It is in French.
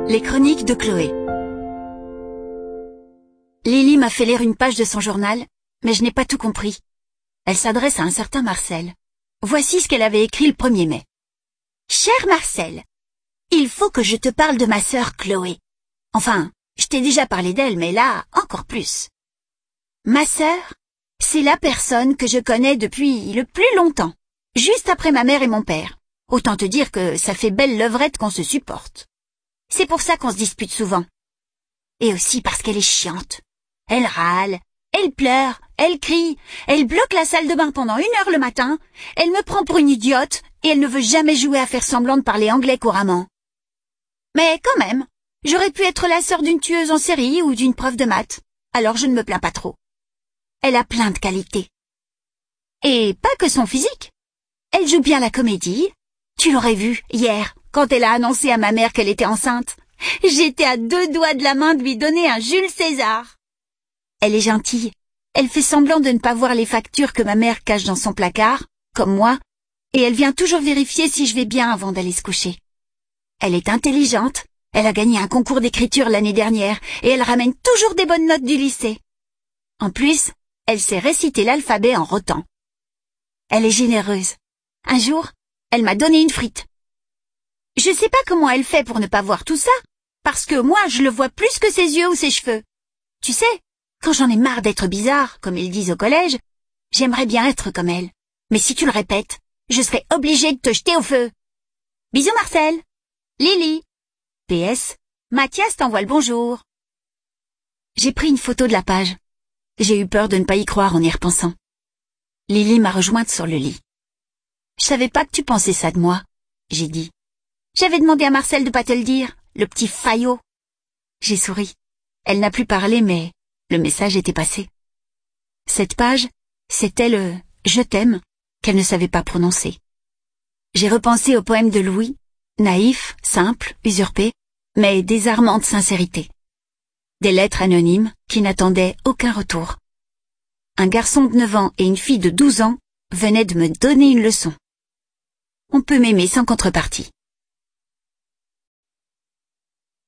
Les chroniques de Chloé. Lily m'a fait lire une page de son journal, mais je n'ai pas tout compris. Elle s'adresse à un certain Marcel. Voici ce qu'elle avait écrit le 1er mai. Cher Marcel, il faut que je te parle de ma sœur Chloé. Enfin, je t'ai déjà parlé d'elle, mais là, encore plus. Ma sœur, c'est la personne que je connais depuis le plus longtemps, juste après ma mère et mon père. Autant te dire que ça fait belle levrette qu'on se supporte. C'est pour ça qu'on se dispute souvent. Et aussi parce qu'elle est chiante. Elle râle, elle pleure, elle crie, elle bloque la salle de bain pendant 1 heure le matin, elle me prend pour une idiote et elle ne veut jamais jouer à faire semblant de parler anglais couramment. Mais quand même, j'aurais pu être la sœur d'une tueuse en série ou d'une prof de maths, alors je ne me plains pas trop. Elle a plein de qualités. Et pas que son physique. Elle joue bien la comédie. Tu l'aurais vu hier, quand elle a annoncé à ma mère qu'elle était enceinte. J'étais à 2 doigts de la main de lui donner un Jules César. Elle est gentille. Elle fait semblant de ne pas voir les factures que ma mère cache dans son placard, comme moi, et elle vient toujours vérifier si je vais bien avant d'aller se coucher. Elle est intelligente. Elle a gagné un concours d'écriture l'année dernière et elle ramène toujours des bonnes notes du lycée. En plus, elle sait réciter l'alphabet en rotant. Elle est généreuse. Un jour, elle m'a donné une frite. Je sais pas comment elle fait pour ne pas voir tout ça, parce que moi, je le vois plus que ses yeux ou ses cheveux. Tu sais, quand j'en ai marre d'être bizarre, comme ils disent au collège, j'aimerais bien être comme elle. Mais si tu le répètes, je serai obligée de te jeter au feu. Bisous Marcel. Lily. PS, Mathias t'envoie le bonjour. J'ai pris une photo de la page. J'ai eu peur de ne pas y croire en y repensant. Lily m'a rejointe sur le lit. Je savais pas que tu pensais ça de moi, j'ai dit. J'avais demandé à Marcel de pas te le dire, le petit faillot. J'ai souri. Elle n'a plus parlé, mais le message était passé. Cette page, c'était le « je t'aime » qu'elle ne savait pas prononcer. J'ai repensé au poème de Louis, naïf, simple, usurpé, mais désarmant de sincérité. Des lettres anonymes qui n'attendaient aucun retour. Un garçon de 9 ans et une fille de 12 ans venaient de me donner une leçon. On peut m'aimer sans contrepartie.